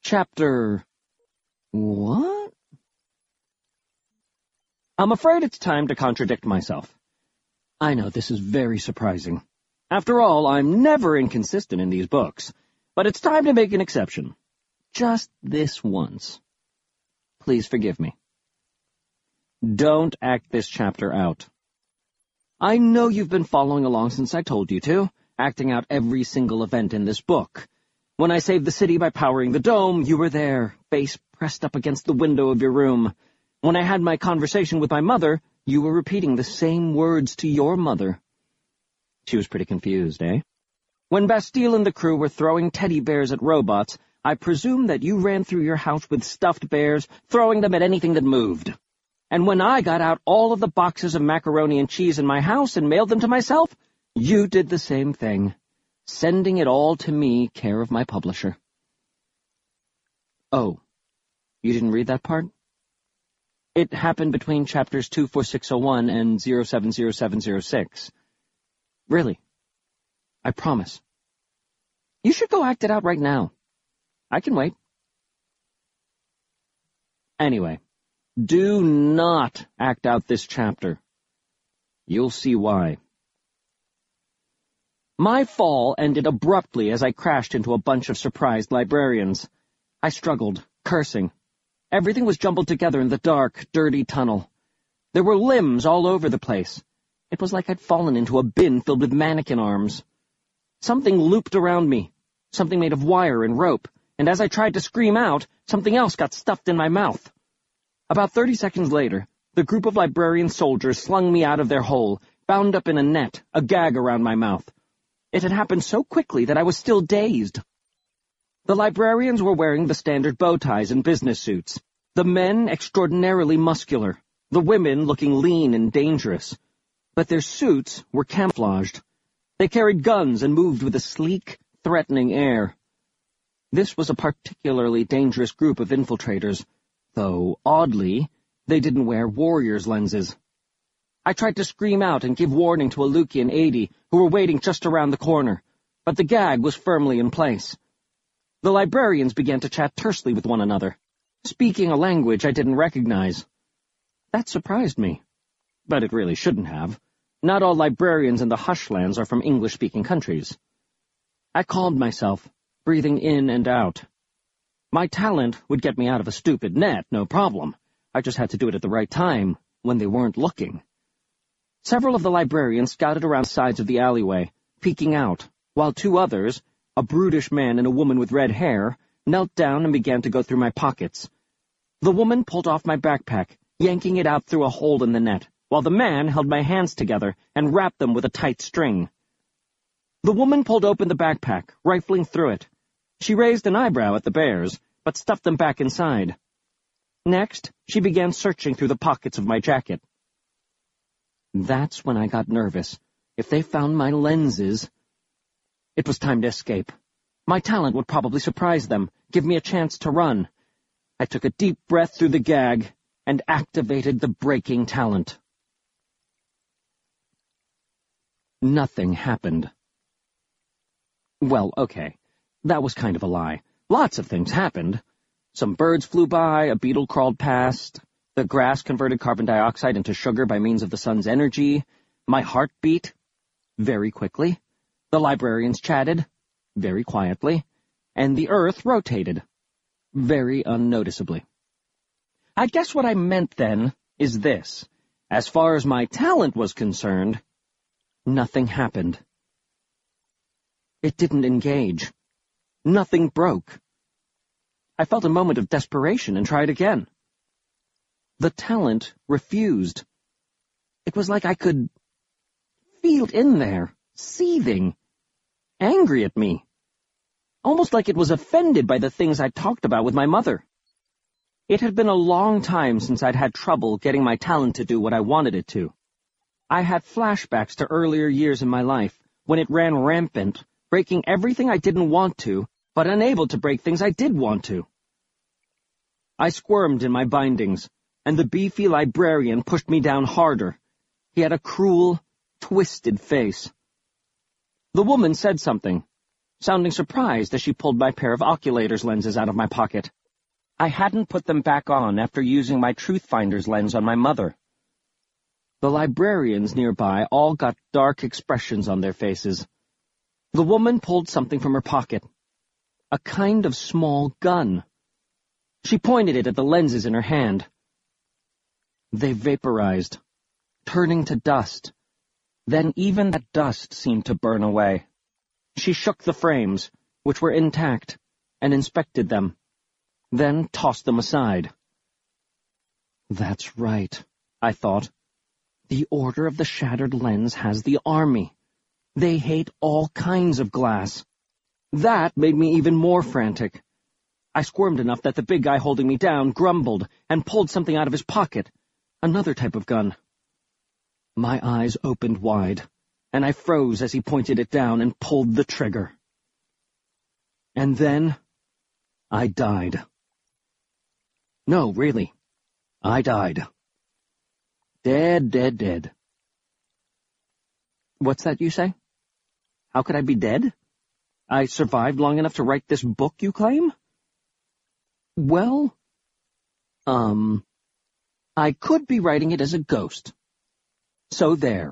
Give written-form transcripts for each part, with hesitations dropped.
Chapter... What? I'm afraid it's time to contradict myself. I know this is very surprising. After all, I'm never inconsistent in these books, but it's time to make an exception. Just this once. Please forgive me. Don't act this chapter out. I know you've been following along since I told you to, acting out every single event in this book. When I saved the city by powering the dome, you were there, face pressed up against the window of your room. When I had my conversation with my mother, you were repeating the same words to your mother. She was pretty confused, eh? When Bastille and the crew were throwing teddy bears at robots, I presume that you ran through your house with stuffed bears, throwing them at anything that moved. And when I got out all of the boxes of macaroni and cheese in my house and mailed them to myself, you did the same thing, sending it all to me, care of my publisher. Oh, you didn't read that part? It happened between chapters 24601 and 070706. Really. I promise. You should go act it out right now. I can wait. Anyway, do not act out this chapter. You'll see why. My fall ended abruptly as I crashed into a bunch of surprised librarians. I struggled, cursing. Everything was jumbled together in the dark, dirty tunnel. There were limbs all over the place. It was like I'd fallen into a bin filled with mannequin arms. Something looped around me, something made of wire and rope, and as I tried to scream out, something else got stuffed in my mouth. About 30 seconds later, the group of librarian soldiers slung me out of their hole, bound up in a net, a gag around my mouth. It had happened so quickly that I was still dazed. The librarians were wearing the standard bow ties and business suits, the men extraordinarily muscular, the women looking lean and dangerous. But their suits were camouflaged. They carried guns and moved with a sleek, threatening air. This was a particularly dangerous group of infiltrators, though, oddly, they didn't wear warriors' lenses. I tried to scream out and give warning to Aluki and Adi, who were waiting just around the corner, but the gag was firmly in place. The librarians began to chat tersely with one another, speaking a language I didn't recognize. That surprised me, but it really shouldn't have. Not all librarians in the Hushlands are from English-speaking countries. I calmed myself, breathing in and out. My talent would get me out of a stupid net, no problem. I just had to do it at the right time, when they weren't looking. Several of the librarians scouted around the sides of the alleyway, peeking out, while two others, a brutish man and a woman with red hair, knelt down and began to go through my pockets. The woman pulled off my backpack, yanking it out through a hole in the net, while the man held my hands together and wrapped them with a tight string. The woman pulled open the backpack, rifling through it. She raised an eyebrow at the bears, but stuffed them back inside. Next, she began searching through the pockets of my jacket. That's when I got nervous. If they found my lenses... It was time to escape. My talent would probably surprise them, give me a chance to run. I took a deep breath through the gag and activated the breaking talent. Nothing happened. Well, okay, that was kind of a lie. Lots of things happened. Some birds flew by, a beetle crawled past, the grass converted carbon dioxide into sugar by means of the sun's energy, my heart beat, very quickly, the librarians chatted, very quietly, and the earth rotated, very unnoticeably. I guess what I meant then is this. As far as my talent was concerned, nothing happened. It didn't engage. Nothing broke. I felt a moment of desperation and tried again. The talent refused. It was like I could feel it in there, seething, angry at me. Almost like it was offended by the things I'd talked about with my mother. It had been a long time since I'd had trouble getting my talent to do what I wanted it to. I had flashbacks to earlier years in my life, when it ran rampant, breaking everything I didn't want to, but unable to break things I did want to. I squirmed in my bindings, and the beefy librarian pushed me down harder. He had a cruel, twisted face. The woman said something. sounding surprised as she pulled my pair of oculators lenses out of my pocket. I hadn't put them back on after using my Truthfinder's lens on my mother. The librarians nearby all got dark expressions on their faces. The woman pulled something from her pocket. A kind of small gun. She pointed it at the lenses in her hand. They vaporized, turning to dust. Then even that dust seemed to burn away. She shook the frames, which were intact, and inspected them, then tossed them aside. That's right, I thought. The Order of the Shattered Lens has the army. They hate all kinds of glass. That made me even more frantic. I squirmed enough that the big guy holding me down grumbled and pulled something out of his pocket, another type of gun. My eyes opened wide, and I froze as he pointed it down and pulled the trigger. And then I died. No, really, I died. Dead, dead, dead. What's that you say? How could I be dead? I survived long enough to write this book, you claim? Well, I could be writing it as a ghost. So there.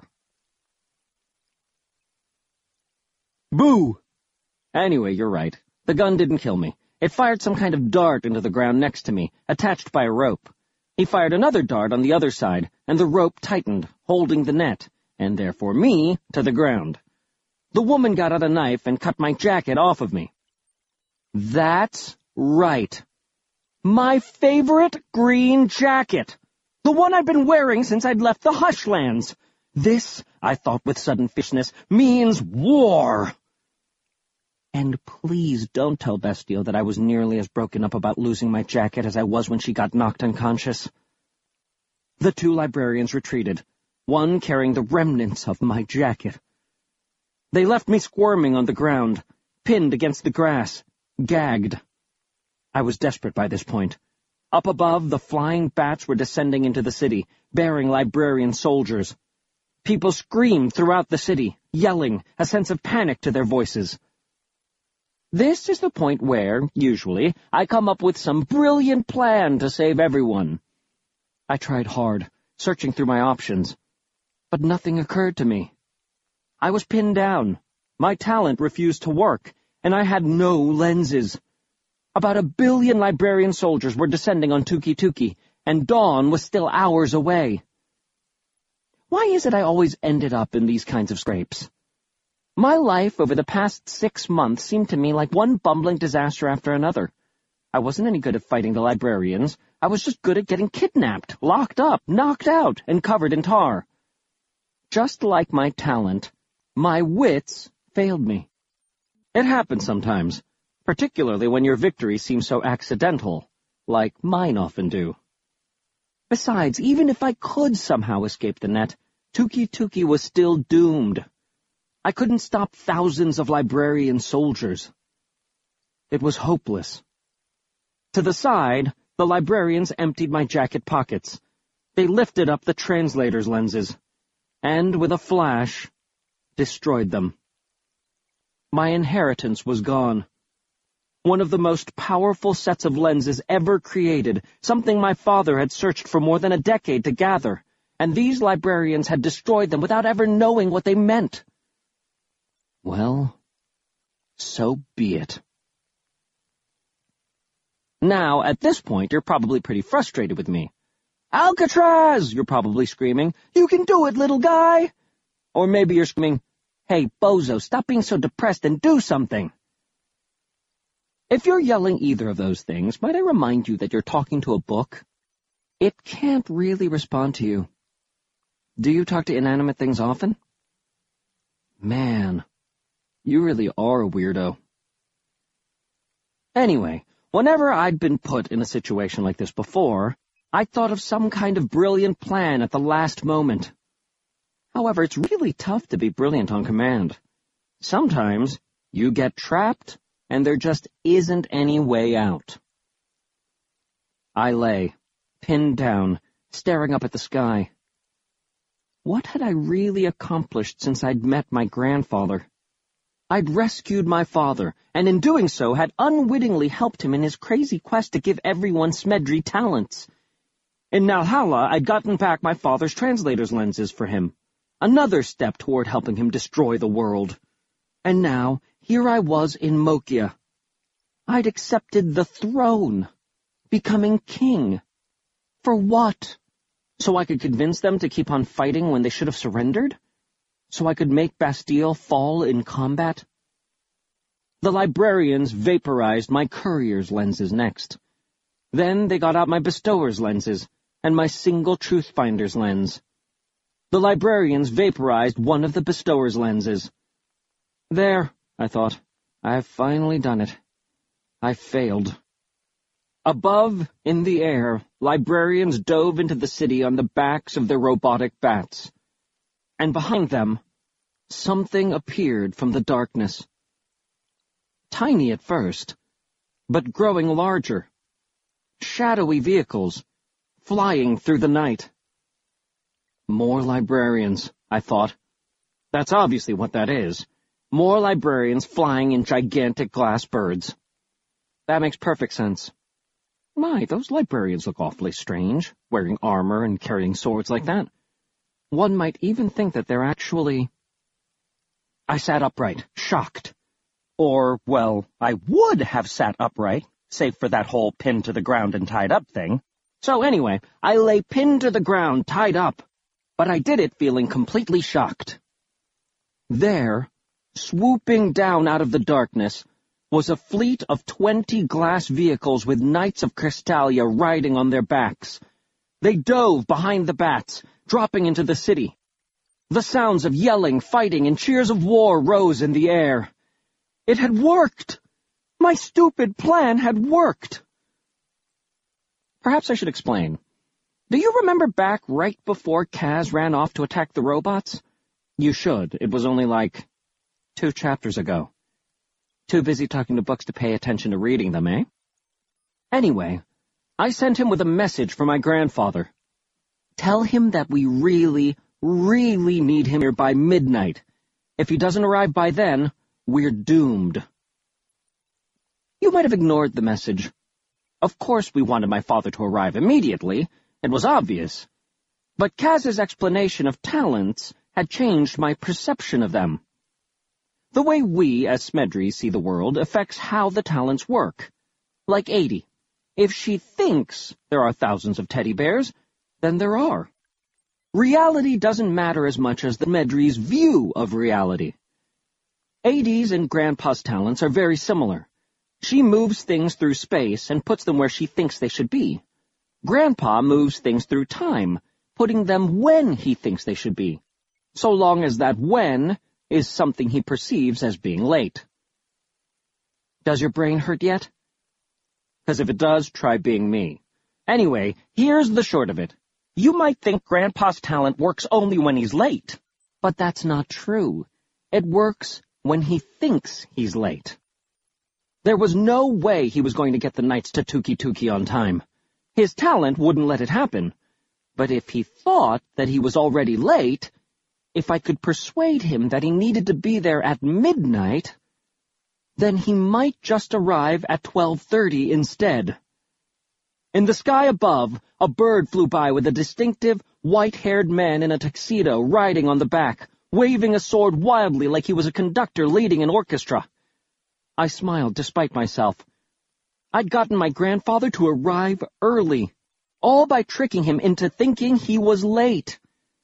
Boo! Anyway, you're right. The gun didn't kill me. It fired some kind of dart into the ground next to me, attached by a rope. He fired another dart on the other side, and the rope tightened, holding the net, and therefore me, to the ground. The woman got out a knife and cut my jacket off of me. That's right. My favorite green jacket. The one I've been wearing since I'd left the Hushlands. This, I thought with sudden fierceness, means war. And please don't tell Bastille that I was nearly as broken up about losing my jacket as I was when she got knocked unconscious. The two librarians retreated, one carrying the remnants of my jacket. They left me squirming on the ground, pinned against the grass, gagged. I was desperate by this point. Up above, the flying bats were descending into the city, bearing librarian soldiers. People screamed throughout the city, yelling, a sense of panic to their voices. This is the point where, usually, I come up with some brilliant plan to save everyone. I tried hard, searching through my options, but nothing occurred to me. I was pinned down. My talent refused to work, and I had no lenses. About 1 billion librarian soldiers were descending on Tuki Tuki, and dawn was still hours away. Why is it I always ended up in these kinds of scrapes? My life over the past 6 months seemed to me like one bumbling disaster after another. I wasn't any good at fighting the librarians. I was just good at getting kidnapped, locked up, knocked out, and covered in tar. Just like my talent, my wits failed me. It happens sometimes, particularly when your victories seem so accidental, like mine often do. Besides, even if I could somehow escape the net, Tuki Tuki was still doomed. I couldn't stop thousands of librarian soldiers. It was hopeless. To the side, the librarians emptied my jacket pockets. They lifted up the translator's lenses, and with a flash, destroyed them. My inheritance was gone. One of the most powerful sets of lenses ever created, something my father had searched for more than a decade to gather, and these librarians had destroyed them without ever knowing what they meant. Well, so be it. Now, at this point, you're probably pretty frustrated with me. Alcatraz, you're probably screaming. You can do it, little guy. Or maybe you're screaming, hey, bozo, stop being so depressed and do something. If you're yelling either of those things, might I remind you that you're talking to a book? It can't really respond to you. Do you talk to inanimate things often? Man, you really are a weirdo. Anyway, whenever I'd been put in a situation like this before, I thought of some kind of brilliant plan at the last moment. However, it's really tough to be brilliant on command. Sometimes you get trapped, and there just isn't any way out. I lay, pinned down, staring up at the sky. What had I really accomplished since I'd met my grandfather? I'd rescued my father, and in doing so had unwittingly helped him in his crazy quest to give everyone Smedry talents. In Nalhalla, I'd gotten back my father's translator's lenses for him. Another step toward helping him destroy the world. And now, here I was in Mokia. I'd accepted the throne, becoming king. For what? So I could convince them to keep on fighting when they should have surrendered? So I could make Bastille fall in combat? The librarians vaporized my courier's lenses next. Then they got out my bestower's lenses and my single truth-finder's lens. The librarians vaporized one of the bestower's lenses. There, I thought, I've finally done it. I failed. Above, in the air, librarians dove into the city on the backs of their robotic bats. And behind them, something appeared from the darkness. Tiny at first, but growing larger. Shadowy vehicles, flying through the night. More librarians, I thought. That's obviously what that is. More librarians flying in gigantic glass birds. That makes perfect sense. My, those librarians look awfully strange, wearing armor and carrying swords like that. One might even think that they're actually... I sat upright, shocked. Or, well, I would have sat upright, save for that whole pinned to the ground and tied up thing. So anyway, I lay pinned to the ground, tied up, but I did it feeling completely shocked. There, swooping down out of the darkness, was a fleet of 20 glass vehicles with Knights of Crystallia riding on their backs. They dove behind the bats, dropping into the city. The sounds of yelling, fighting, and cheers of war rose in the air. It had worked! My stupid plan had worked! Perhaps I should explain. Do you remember back right before Kaz ran off to attack the robots? You should. It was only like 2 chapters ago. Too busy talking to books to pay attention to reading them, eh? Anyway, I sent him with a message from my grandfather. Tell him that we really, really need him here by midnight. If he doesn't arrive by then, we're doomed. You might have ignored the message. Of course we wanted my father to arrive immediately. It was obvious. But Kaz's explanation of talents had changed my perception of them. The way we, as Smedry, see the world affects how the talents work. Like 80. If she thinks there are thousands of teddy bears, then there are. Reality doesn't matter as much as the Smedry's view of reality. 80's and Grandpa's talents are very similar. She moves things through space and puts them where she thinks they should be. Grandpa moves things through time, putting them when he thinks they should be, so long as that when is something he perceives as being late. Does your brain hurt yet? 'Cause if it does, try being me. Anyway, here's the short of it. You might think Grandpa's talent works only when he's late, but that's not true. It works when he thinks he's late. There was no way he was going to get the Knights to Tuki Tuki on time. His talent wouldn't let it happen. But if he thought that he was already late, if I could persuade him that he needed to be there at midnight, then he might just arrive at 12:30 instead. In the sky above, a bird flew by with a distinctive, white-haired man in a tuxedo riding on the back, waving a sword wildly like he was a conductor leading an orchestra. I smiled despite myself. I'd gotten my grandfather to arrive early, all by tricking him into thinking he was late.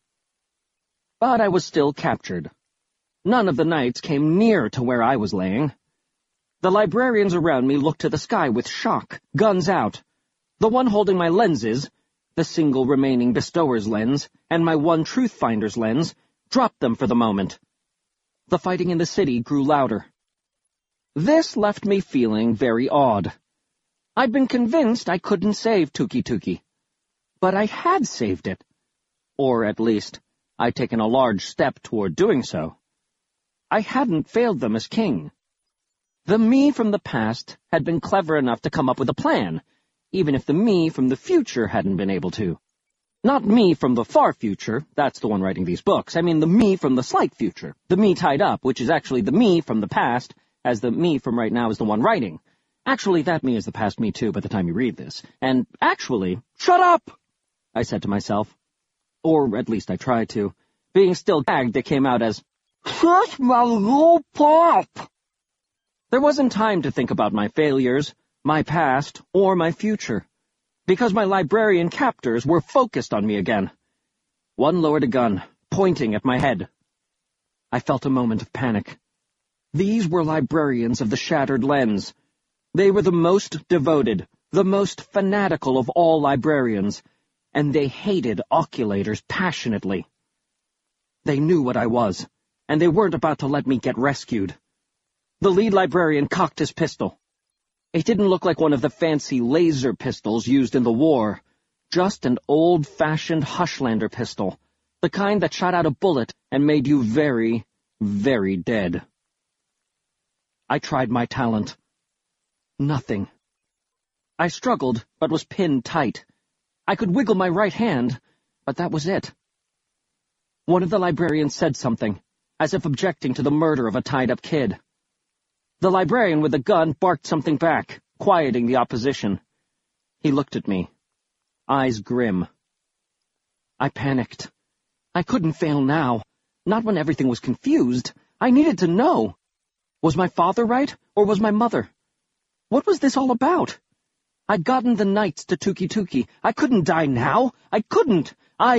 But I was still captured. None of the knights came near to where I was laying. The librarians around me looked to the sky with shock, guns out. The one holding my lenses, the single remaining bestower's lens, and my one truth-finder's lens, dropped them for the moment. The fighting in the city grew louder. This left me feeling very odd. I'd been convinced I couldn't save Tuki Tuki. But I had saved it. Or at least, I'd taken a large step toward doing so. I hadn't failed them as king. The me from the past had been clever enough to come up with a plan, even if the me from the future hadn't been able to. Not me from the far future, that's the one writing these books. I mean the me from the slight future. The me tied up, which is actually the me from the past, as the me from right now is the one writing. Actually, that me is the past me too by the time you read this. And actually, shut up! I said to myself. Or at least I tried to. Being still gagged, it came out as, "Shut my little pop!" There wasn't time to think about my failures, my past, or my future, because my librarian captors were focused on me again. One lowered a gun, pointing at my head. I felt a moment of panic. These were librarians of the Shattered Lens. They were the most devoted, the most fanatical of all librarians, and they hated oculators passionately. They knew what I was, and they weren't about to let me get rescued. The lead librarian cocked his pistol. It didn't look like one of the fancy laser pistols used in the war, just an old-fashioned Hushlander pistol, the kind that shot out a bullet and made you very, very dead. I tried my talent. Nothing. I struggled, but was pinned tight. I could wiggle my right hand, but that was it. One of the librarians said something, as if objecting to the murder of a tied-up kid. The librarian with the gun barked something back, quieting the opposition. He looked at me, eyes grim. I panicked. I couldn't fail now, not when everything was confused. I needed to know. Was my father right, or was my mother? What was this all about? I'd gotten the knights to Tuki-Tuki. I couldn't die now. I couldn't.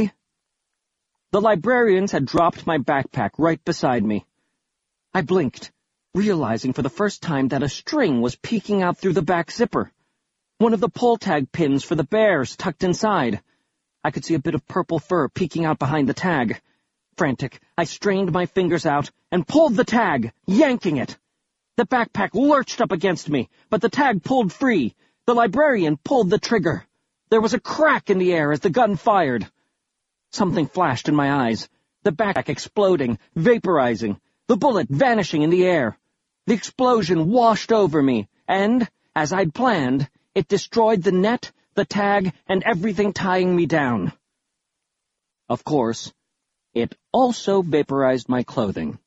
The librarians had dropped my backpack right beside me. I blinked, realizing for the first time that a string was peeking out through the back zipper. One of the pull-tag pins for the bears tucked inside. I could see a bit of purple fur peeking out behind the tag. Frantic, I strained my fingers out and pulled the tag, yanking it. The backpack lurched up against me, but the tag pulled free. The librarian pulled the trigger. There was a crack in the air as the gun fired. Something flashed in my eyes, the backpack exploding, vaporizing, the bullet vanishing in the air. The explosion washed over me, and, as I'd planned, it destroyed the net, the tag, and everything tying me down. Of course, it also vaporized my clothing.